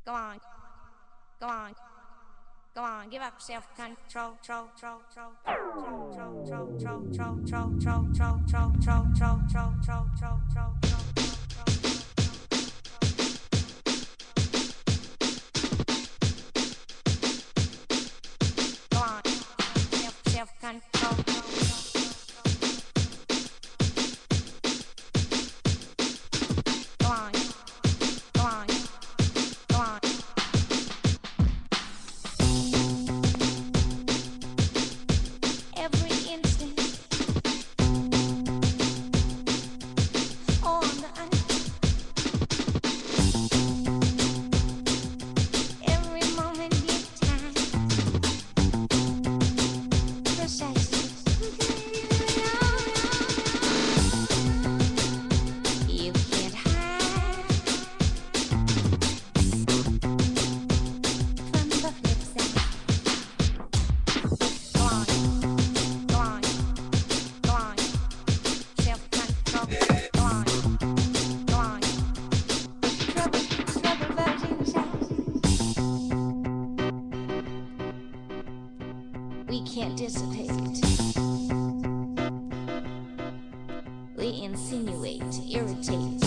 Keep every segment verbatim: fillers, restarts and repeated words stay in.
Go on, go on, go on. Give up self-control, control, control, control, control, control, control, control, control, control, control, control, control, control, control, control, control. Go on, self, self-control. Go on, go on, go on. Every instant on the every moment in time, precisely. You can't hide from the flip side. Go on, go on, go on. Self-control. Go on, go on. Trouble, trouble bugs inside. We can't dissipate. We insinuate, irritate.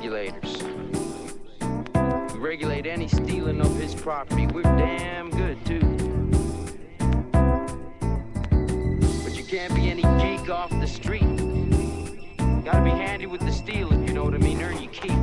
Regulators. We regulate any stealing of his property. We're damn good, too. But you can't be any geek off the street. Gotta be handy with the steel, if you know what I mean. Earn your keep.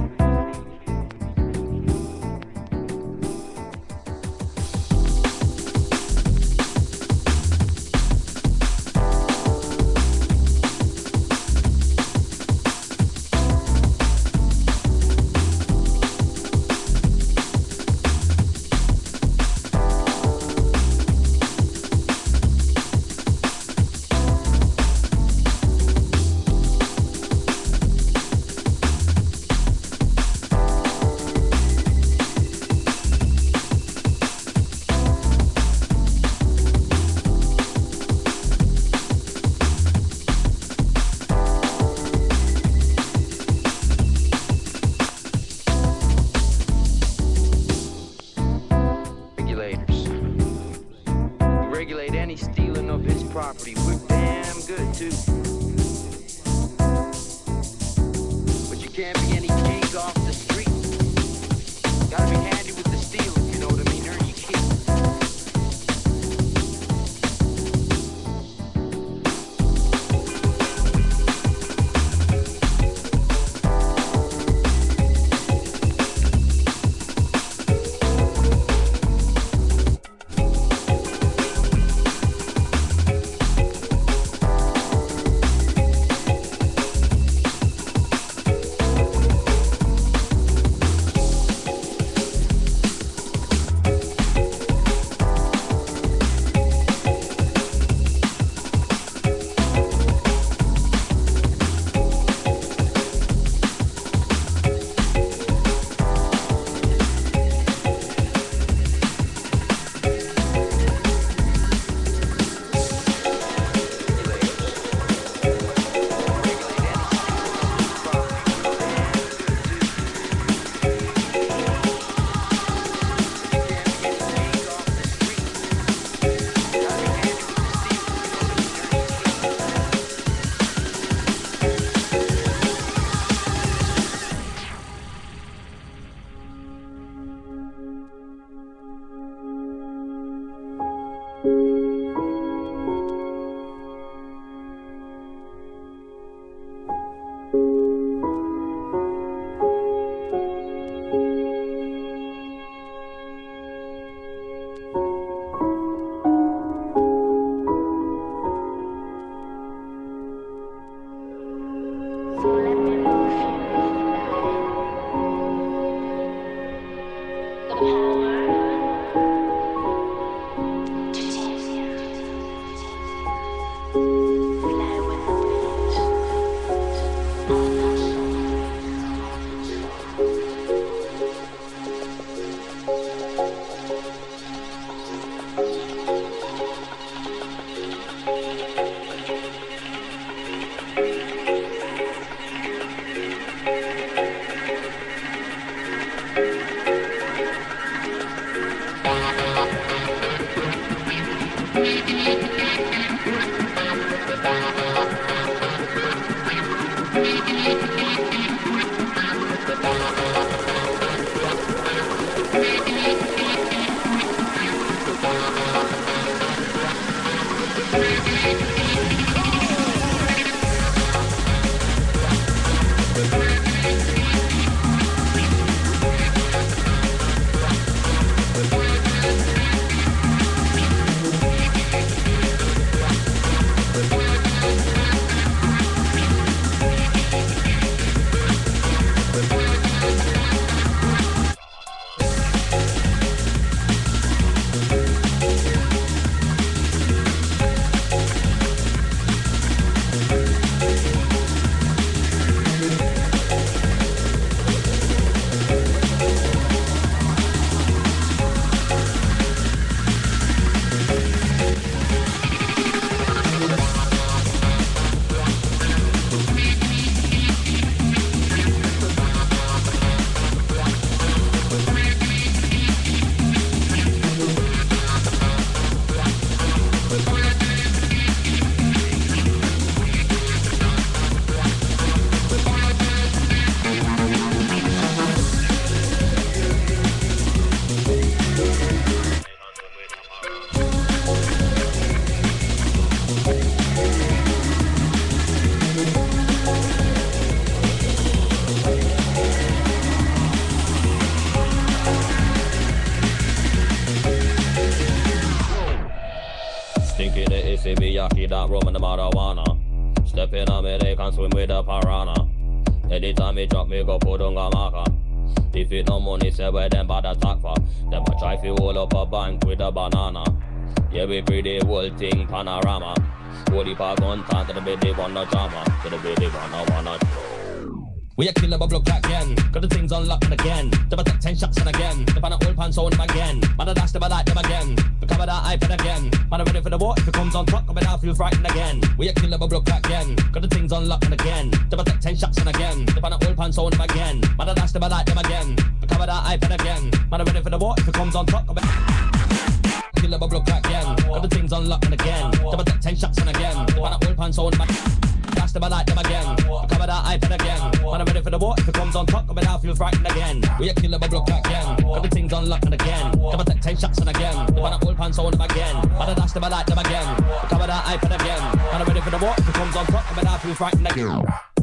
that rum and the marijuana. Step in a me, they can swim with the piranha. Anytime me drop me go put on a marker. If it no money, say where them bad attack for. Them a try fi hold up a bank with a banana. Yeah, we pretty whole thing panorama. Holy pa gun tan to the baby wanna drama. To the baby wanna wanna. We a kill a bubble crack again. Got the things unlocked again. Double take ten shots and again. The pan old pants on them again. Man a dash them a light them again. We cover that iPad again. Man a ready for the war. If it comes on top, coming out feel frightened again. We a kill a bubble crack again. Got the things unlocked again. Double take ten shots and again. The pan old pants on them again. Man a dash them a light them again. We cover that iPad again. Man a ready for the war. If it comes on top, coming kill a bubble crack again. Got the things unlocked again. Double take ten shots and again. The pan old pants on them again. Dash them a light them again. Cover that iPad again. Man, I'm ready for the war. If it comes on top, coming out, feel frightened again. We a kill a bubble crack again. Got the things unlocked again. Double take ten shots and again. The man old pants on them again. Man, I dash them a light them again. Cover that iPad again. Man, I'm ready for the war. If it comes on top, coming out, feel frightened again.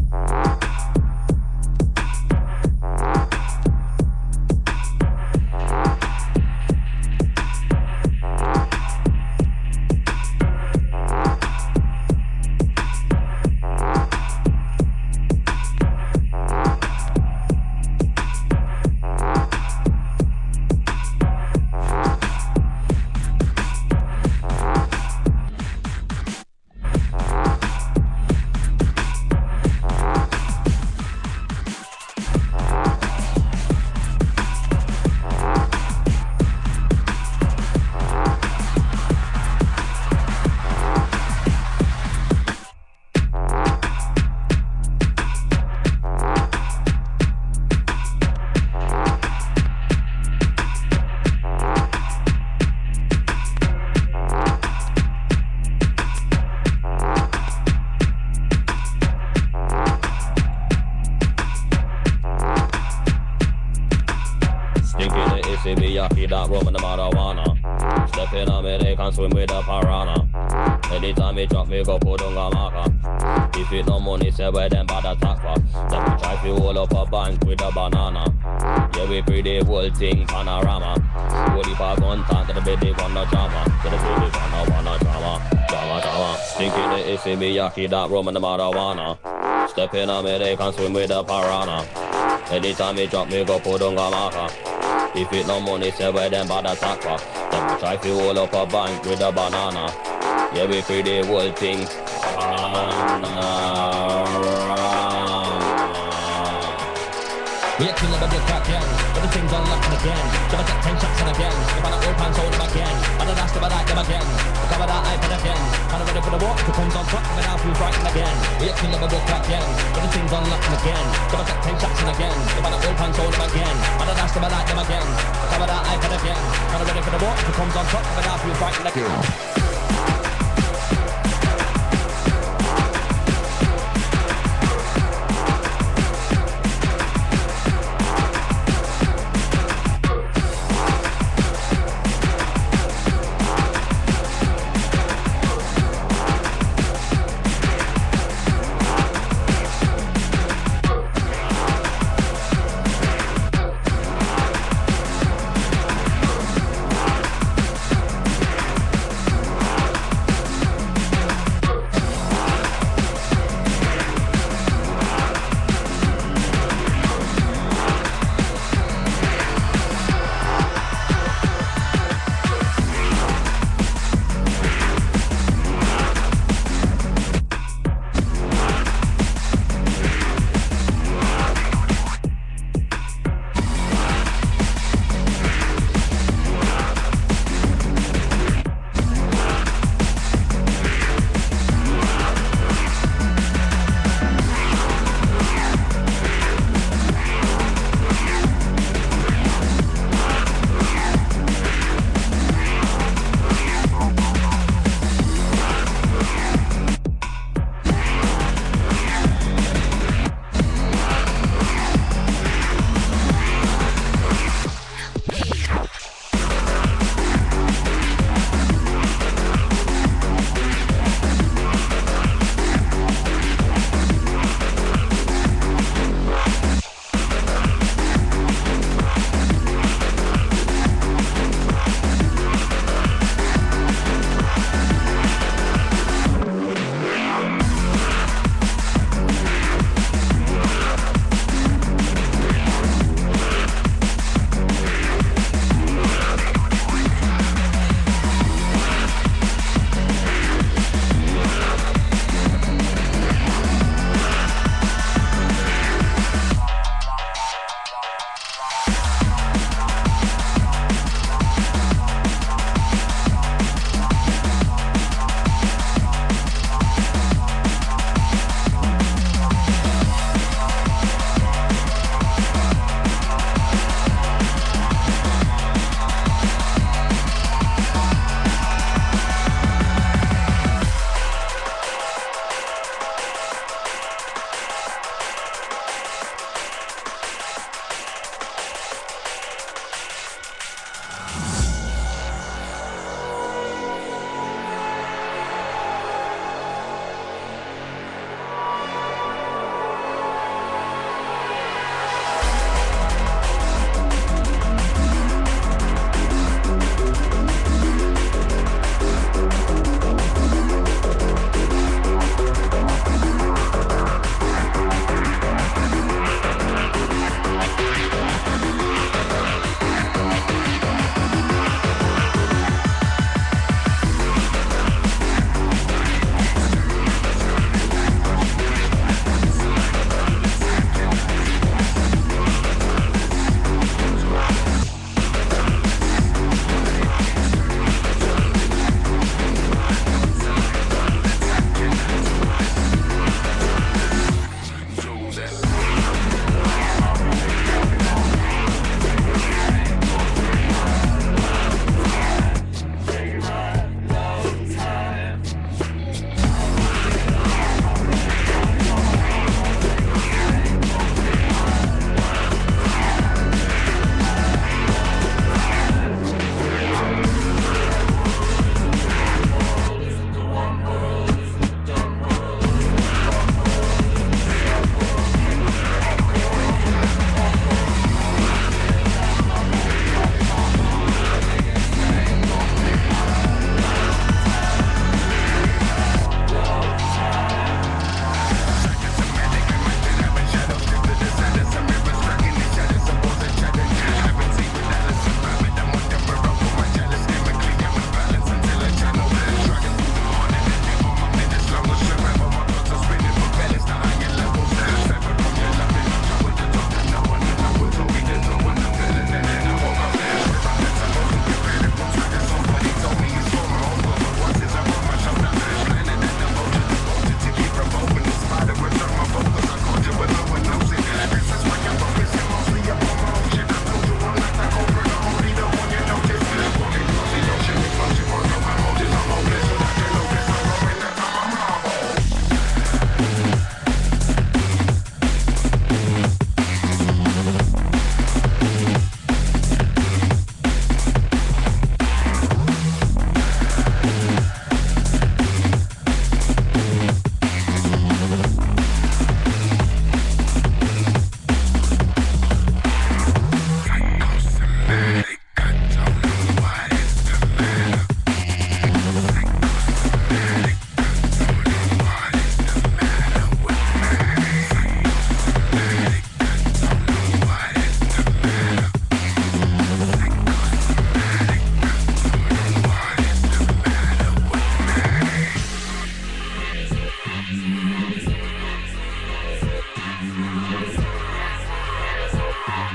That rum and the marijuana. Step in a me, they can swim with the piranha. Anytime me drop me go put on a marker. If it no money, say where them bad attack for. Them we try to hold up a bank with a banana. Yeah, we pretty whole thing panorama. Holy pa gun tan to the baby wanna drama. To the baby wanna wanna drama. Drama drama. Stinking the issy me yaki that rum and the marijuana. Step in a me, they can swim with the piranha. Anytime me drop me go put on a marker. If it no money, say where them bad attack for. Them we try to hold up a bank with a banana. Yeah, we pretty whole thing. We a kill a bubble crack again. But the things unlocked again. Double take ten shots and again. The pan old pants on them again. Man a dash them a light them again. We cover that iPad again. Man a ready for the war. If it comes on top, coming out feel frightened again. We a kill a bubble crack again. But the things unlocked again. Double take ten shots and again. The pan old pants on them again. Man a dash them a light them again. We cover that iPad again. Man a ready for the war. If it comes on top, coming out feel frightened again.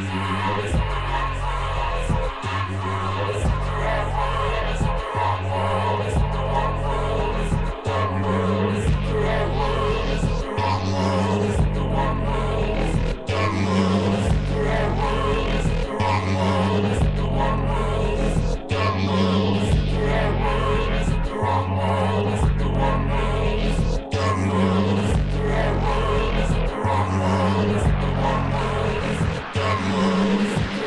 Move.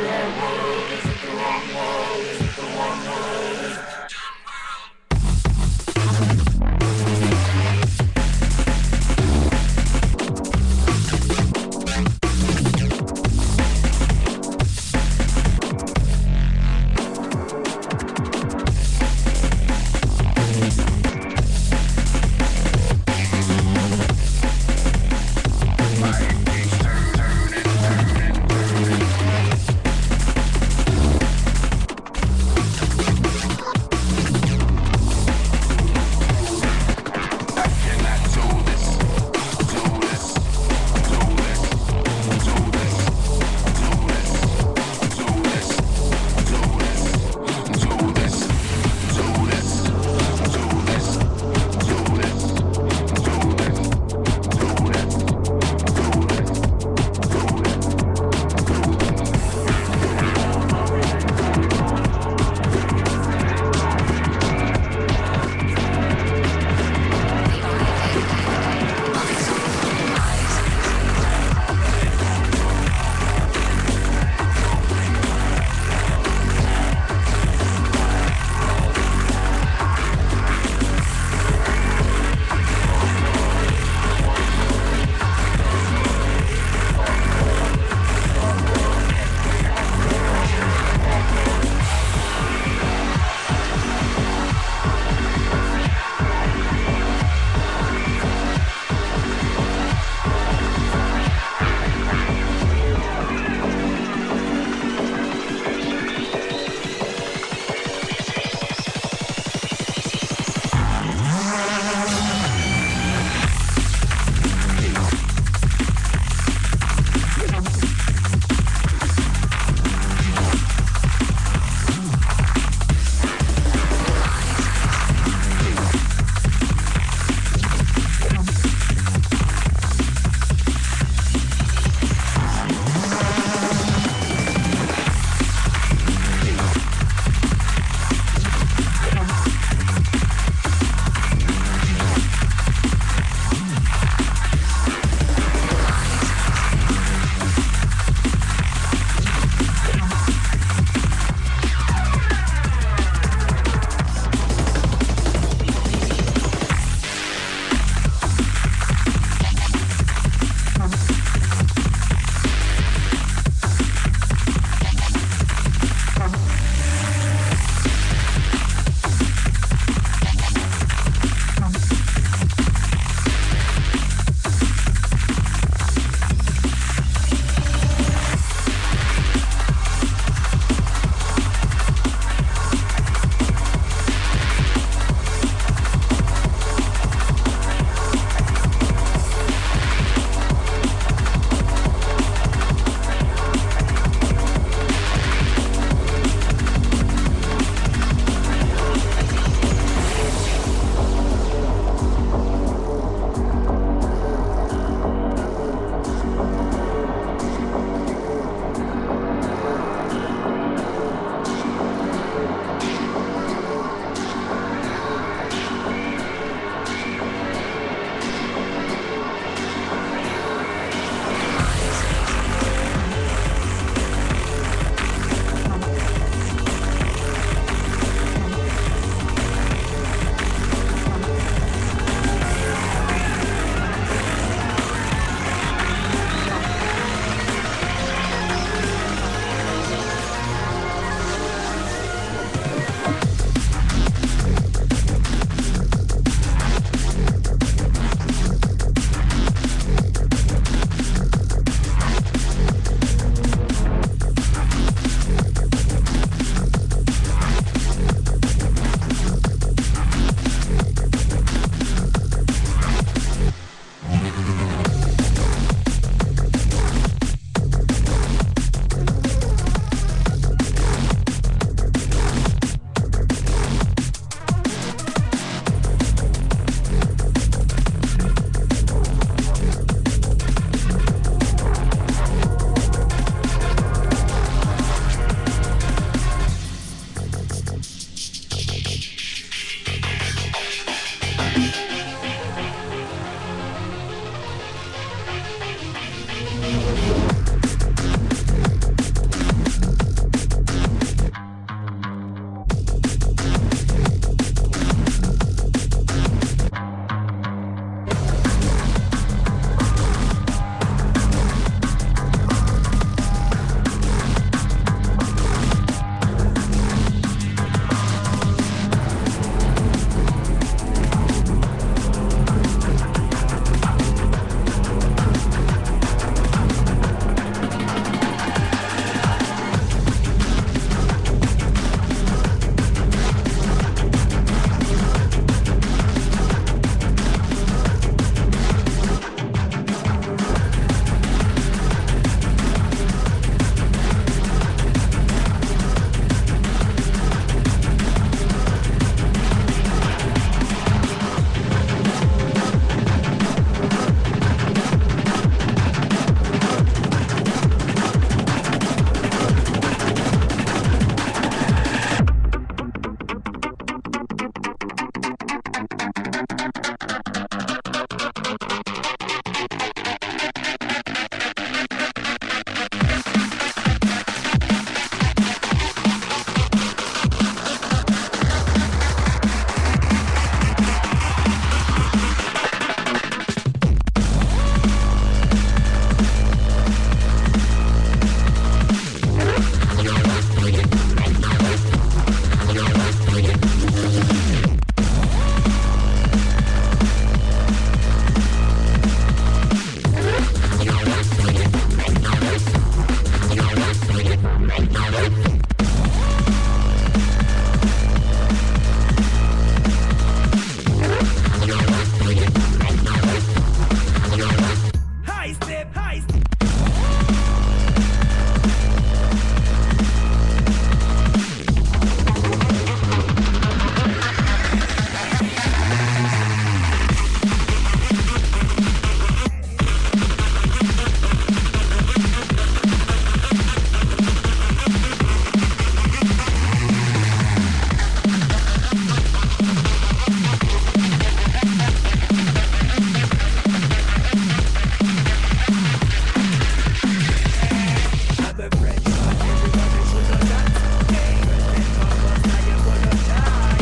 my friend. Everybody should know that. Then come on, now you're gonna die.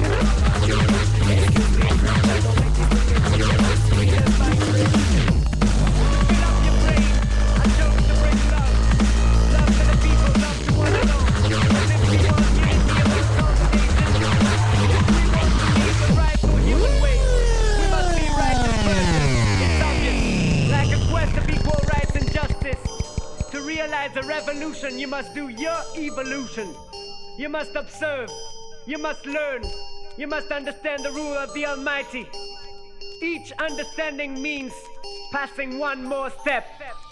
Excuse me, friend, I don't make it to get to your house. Yes, my friend. Fill up your brain. I chose to bring love. Love to the people, love to one alone. As if we want unity of this congregation. If we want to lead the right to a human way, we must be righteous persons. It's obvious. Like a quest of equal rights and justice. To realize a revolution, you must do your evolution. You must observe. You must learn. You must understand the rule of the Almighty. Each understanding means passing one more step.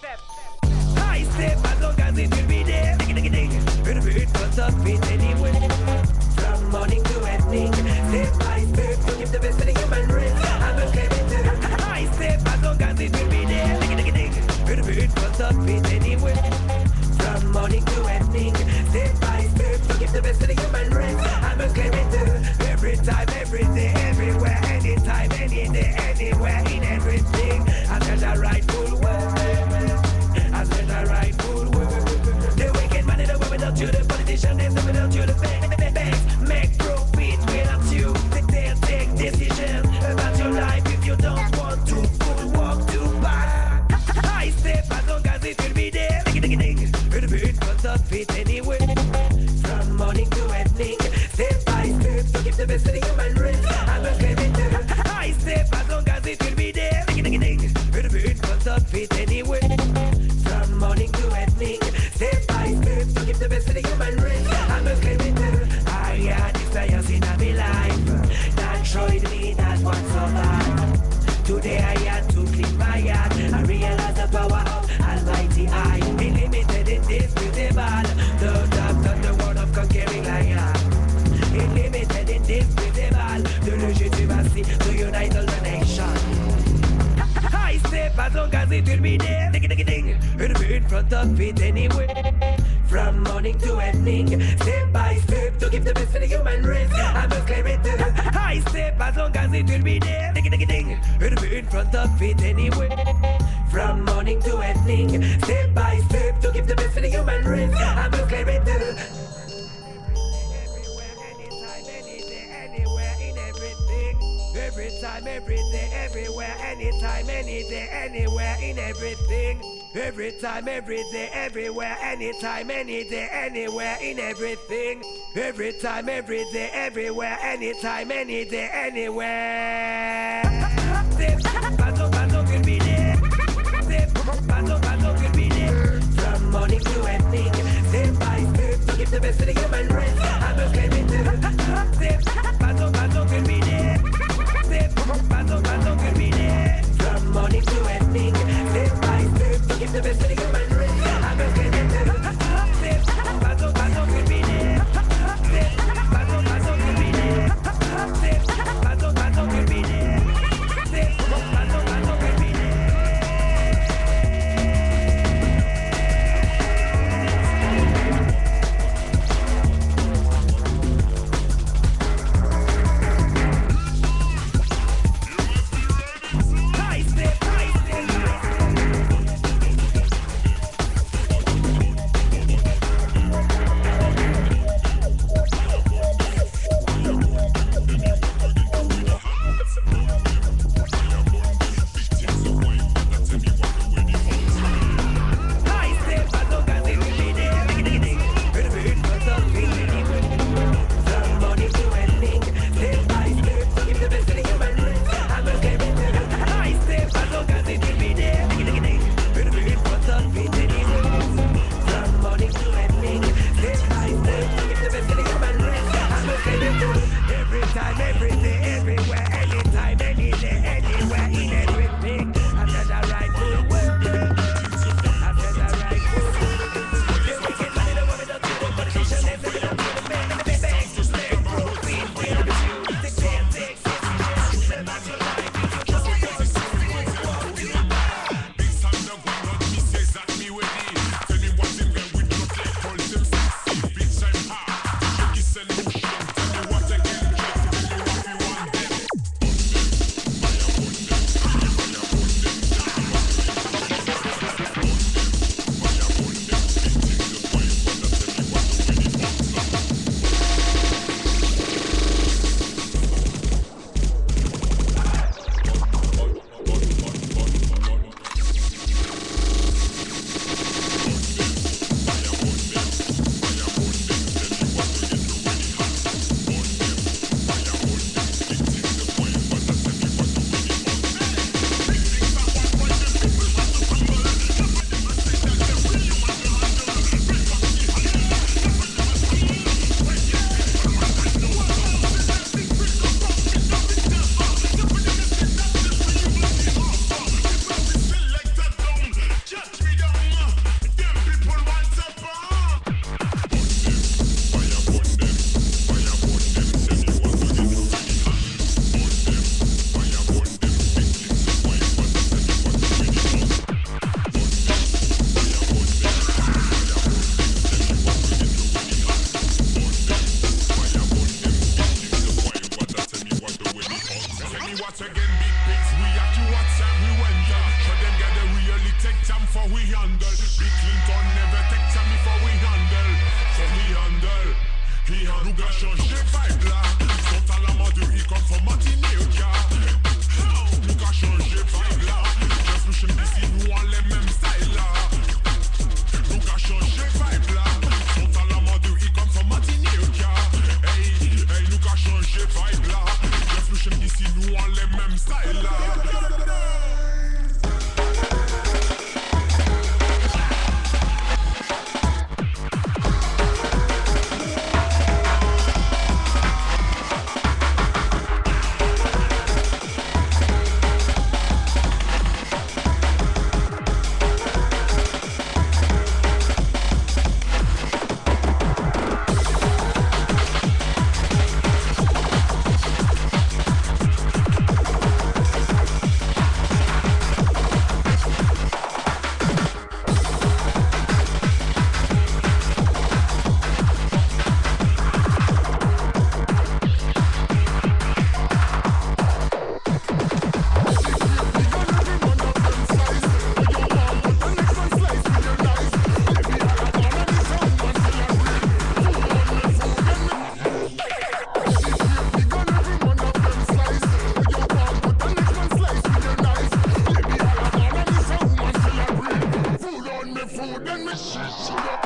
I step as long as it will be there. Ding, ding, ding. It'll be it front of it anyway. From morning to evening, step by step to give the best of the human race. I'm a clever. I step as long as it will be there. Ding, ding, ding. It'll be it front of it anyway. From morning to evening, step by step to give the best of the human race. I'm a clever. Every time, every day, everywhere, anytime, any day, anywhere, in everything. I said the rightful word. I said the rightful word. The wicked man in the world without you, the politician is without you, the banks make profit without you. They take decisions about your life if you don't want to full walk too fast. I step as long as it will be there. Ding, ding, ding. It'll be in front of it anyway. From morning to evening, step by step to give the best of the human race. I'm a clever. I step as long as it will be there. Ding, ding, ding. It'll be in front of it anyway. From morning to evening, step by step to give the best of the human race. I'm a clever. I had desires in my life that showed me that was so bad. Today I had to clean my heart. I realized the power of Almighty I. Unlimited, indisputable. The depth of the word of conquering lion. Unlimited, indisputable. The legitimacy to unite all the nation. I step as long as it will be there. Ding, ding, ding. It'll be in front of it anyway. From morning to evening, step by step to give the best for the human race. I must claim it. I step as long as it will be there. Ding, ding, ding. It'll be in front of it anyway. From morning to evening, step by step to give the best for the human race. I must claim it. Every time, every day, everywhere, anytime, any day, anywhere, in everything. Every time, every day, everywhere, anytime, any day, anywhere, in everything. Every time, every day, everywhere, anytime, any day, anywhere. Step, battle, battle will be there. Step, battle, battle will be there. From morning to evening, step by step to give the best of the human race. I'm a claiming to step, battle, battle will be there. Battle, battle will be there. From morning to evening, step by step to give the best of the human race. I'm a claiming to step, battle, battle will be there. Step, battle, battle will be there. Step, battle, battle will be there. Step, battle, battle will be there.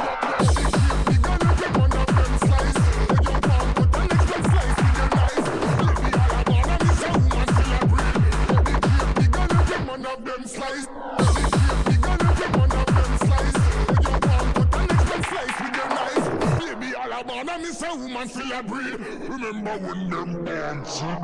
Woman feel a breed. Remember when them dancing.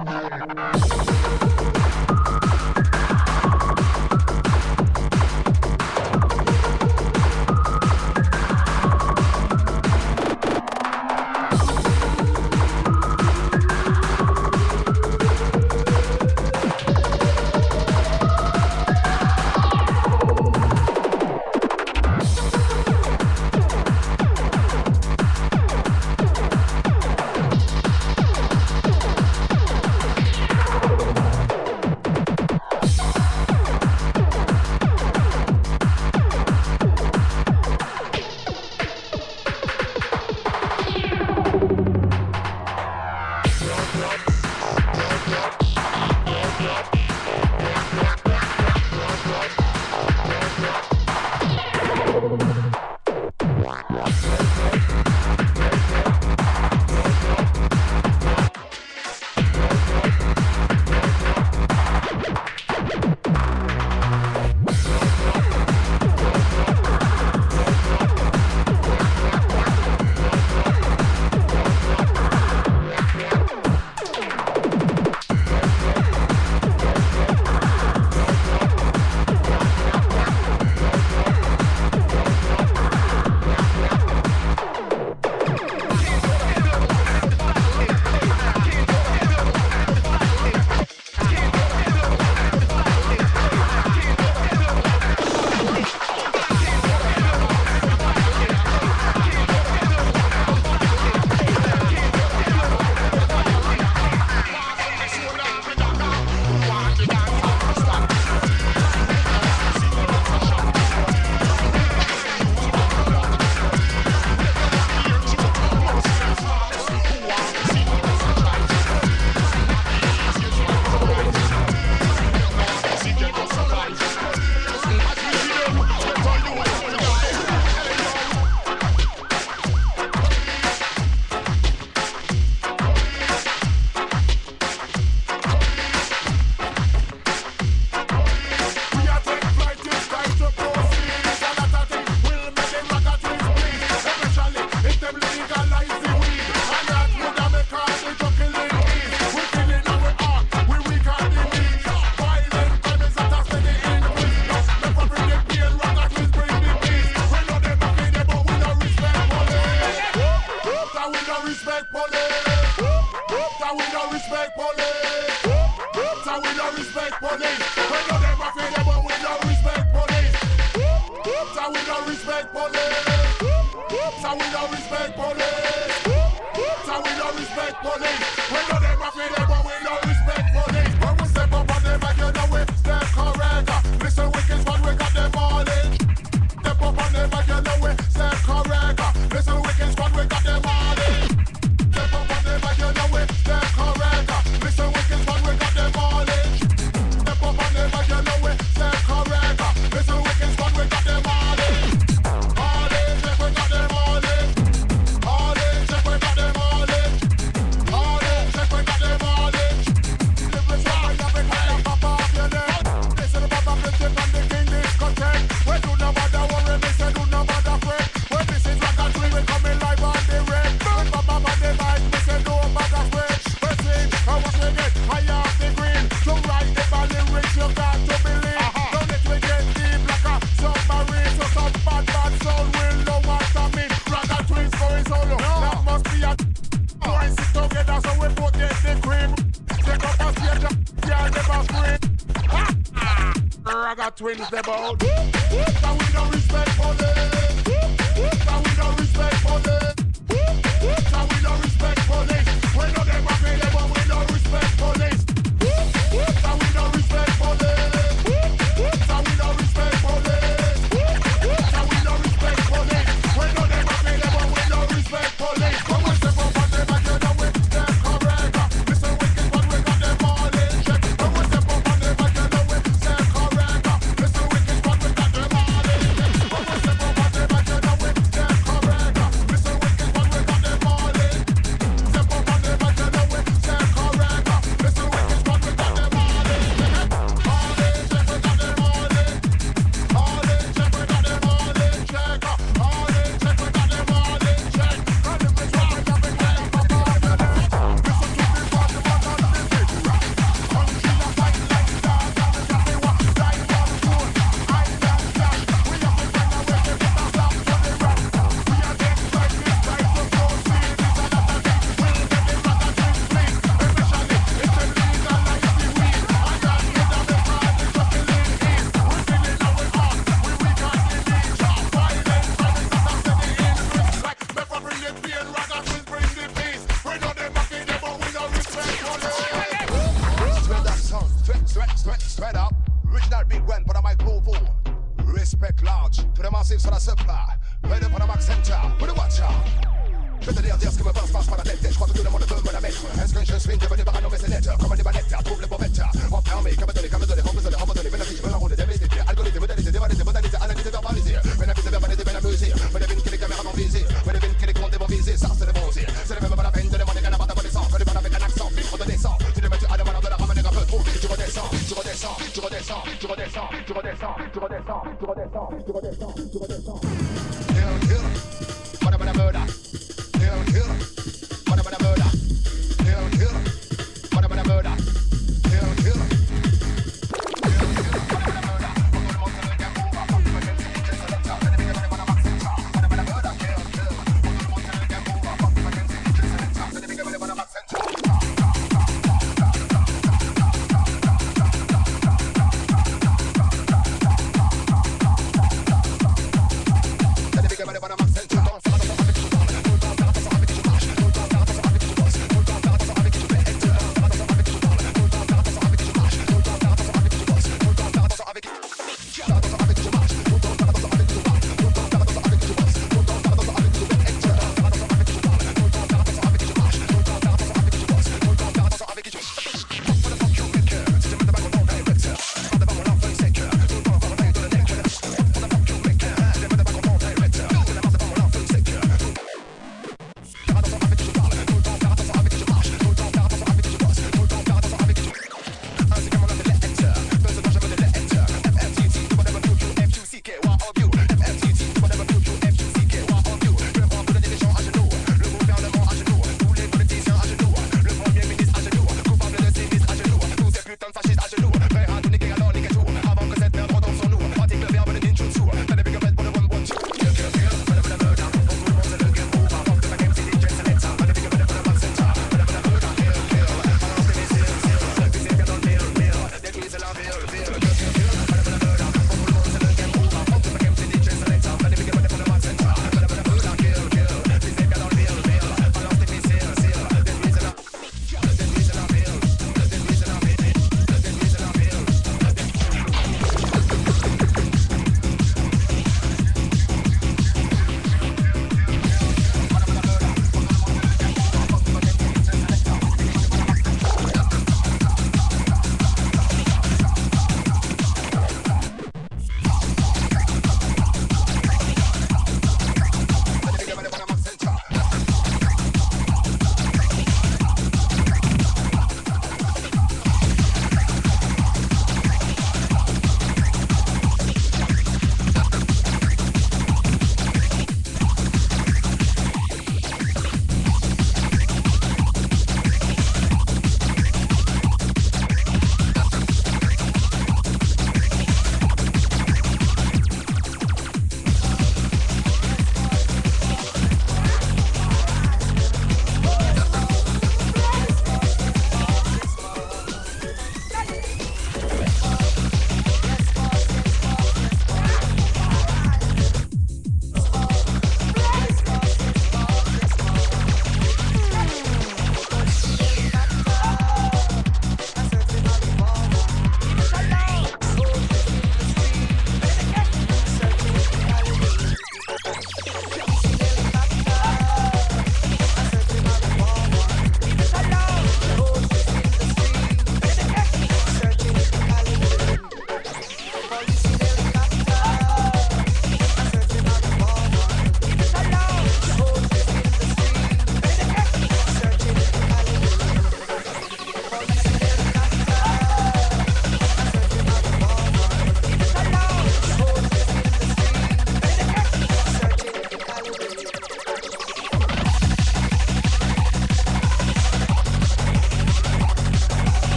Twins them out. That we don't respect police. That we don't respect police. That we don't respect police. We know them available, but we don't respect police. That we don't respect police. That we don't respect police. That we don't respect police. We know them available, but we don't respect police. Come on, step up on them and you know it. They're correct. Listen, wicked, but we got them all in check. Come on, step up on them and you know it. They're correct. Listen, wicked, but we watcha, pour le watcha. Je vais te dire, dire ce que me passe, passe par la tête. Je crois que tout le monde veut me la mettre. Est-ce que je suis devenu parano, mais c'est net. Comme un débalette, trouve les pauvettes. Enfermé, cabadonné, cabadonné, rembesolé, rembesolé, bénéfice, me l'enroule, démédité, algorithme, modalité, dévalisé, modalité, analysé, verbalisé. Bénéfice, verbalisé, bien amusé. Me devine que les caméras vont viser. Me devine que les comptes vont viser. Ça, c'est le bon aussi. C'est même pas la peine de demander qu'un abat d'abonnaissant. Que les balles avec un accent, filtre de descend. Tu le mets, tu as demandé de la ramener un peu trop. Tu redescends, tu redescends, tu redescends, tu redescends, tu redescends, tu redescends, tu redescends, tu redescends, tu redescends. Kill, kill. What about a murder? Kill, kill. What about a murder? Kill, kill. What about a murder? Kill, kill. Kill, kill. What about a murder? Tout le monde se regarde pour voir. Pas de peine, c'est que c'est le temps. C'est des bébés, voilà, Max, c'est ça. What about a murder? Kill, kill. Tout le monde se regarde pour voir. Pas de peine, c'est que c'est le temps. C'est des bébés, voilà, Max, c'est ça.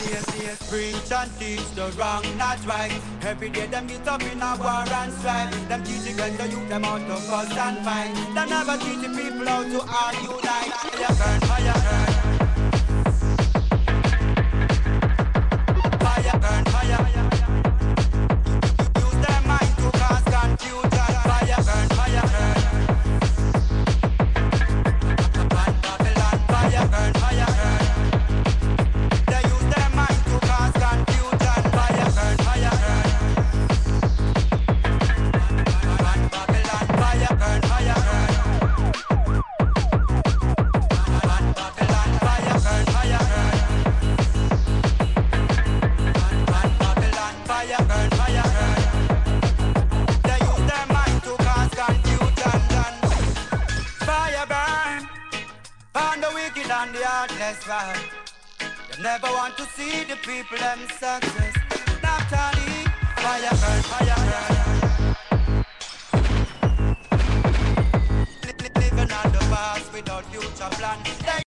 yes, yes. Preach and teach the wrong, not right. Every day them get up in a war and strife. Them teach the ghetto youth them how to fuss and fight. They never teach the people how to argue like fire burn, fire burn. Fire burn, fire. Use their mind to cause confusion. Fire burn, fire burn. Babylon, fire burn, fire burn. They use their mind to cause confusion. Fire burn, fire burn. Babylon, fire burn, fire burn. Babylon, fire burn, fire burn. Babylon, fire burn, fire burn. They use their mind to cause confusion. Fire burn, burn the wicked and the heartless, right? They never want to see the people them success. Not only fire burn, fire burn. Living on the past without future plan. They